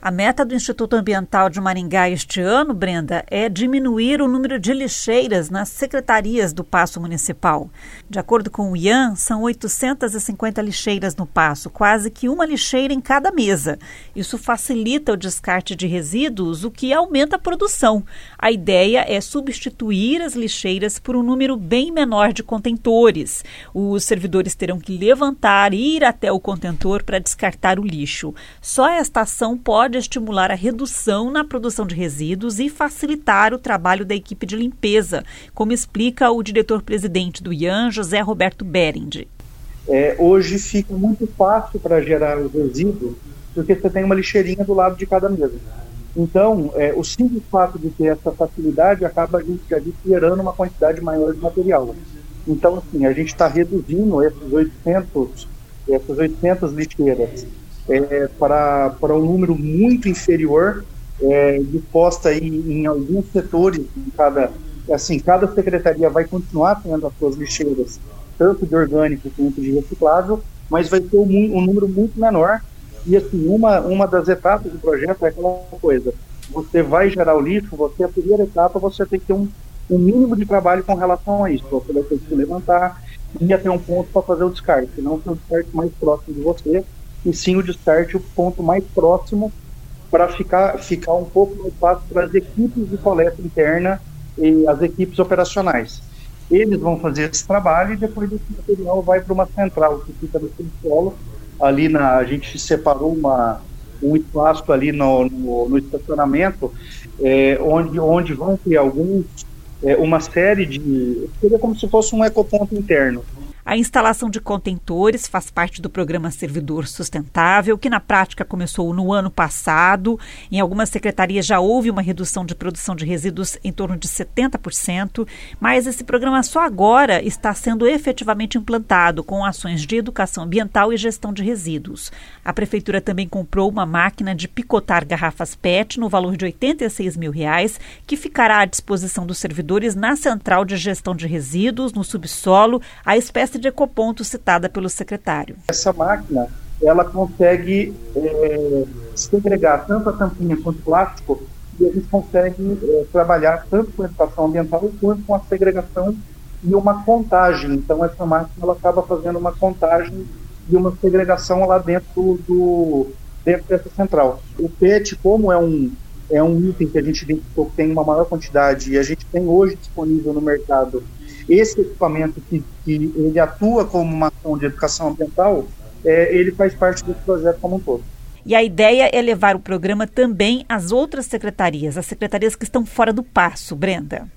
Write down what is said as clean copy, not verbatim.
A meta do Instituto Ambiental de Maringá este ano, Brenda, é diminuir o número de lixeiras nas secretarias do Paço Municipal. De acordo com o IAM, são 850 lixeiras no Paço, quase que uma lixeira em cada mesa. Isso facilita o descarte de resíduos, o que aumenta a produção. A ideia é substituir as lixeiras por um número bem menor de contentores. Os servidores terão que levantar e ir até o contentor para descartar o lixo. Só esta ação pode estimular a redução na produção de resíduos e facilitar o trabalho da equipe de limpeza, como explica o diretor-presidente do IAM, José Roberto Berendi. Hoje fica muito fácil para gerar os resíduos, porque você tem uma lixeirinha do lado de cada mesa. Então, o simples fato de ter essa facilidade acaba a gente gerando uma quantidade maior de material. Então, assim, a gente está reduzindo essas 800 lixeiras para um número muito inferior, disposta aí em alguns setores. Cada secretaria vai continuar tendo as suas lixeiras, tanto de orgânico quanto de reciclável, mas vai ter um número muito menor. E assim, uma das etapas do projeto é aquela coisa: você vai gerar o lixo, a primeira etapa você tem que ter um mínimo de trabalho com relação a isso. Você vai ter que se levantar e até um ponto para fazer o descarte, não o descarte mais próximo de você, e sim o descarte, o ponto mais próximo, para ficar um pouco mais fácil para as equipes de coleta interna e as equipes operacionais. Eles vão fazer esse trabalho e depois esse material vai para uma central que fica no subsolo. Ali a gente separou um espaço ali no estacionamento, onde vão ter uma série de... Seria como se fosse um ecoponto interno. A instalação de contentores faz parte do programa Servidor Sustentável, que na prática começou no ano passado. Em algumas secretarias já houve uma redução de produção de resíduos em torno de 70%, mas esse programa só agora está sendo efetivamente implantado com ações de educação ambiental e gestão de resíduos. A Prefeitura também comprou uma máquina de picotar garrafas PET no valor de R$ 86 mil, que ficará à disposição dos servidores na Central de Gestão de Resíduos, no subsolo, a espécie de ecoponto citada pelo secretário. Essa máquina, ela consegue segregar tanto a tampinha quanto o plástico, e a gente consegue trabalhar tanto com a educação ambiental quanto com a segregação e uma contagem. Então essa máquina ela acaba fazendo uma contagem e uma segregação lá dentro dessa central. O PET, como é um item que a gente identificou que tem uma maior quantidade e a gente tem hoje disponível no mercado, esse equipamento que ele atua como uma ação de educação ambiental, ele faz parte desse projeto como um todo. E a ideia é levar o programa também às outras secretarias, as secretarias que estão fora do Paço, Brenda.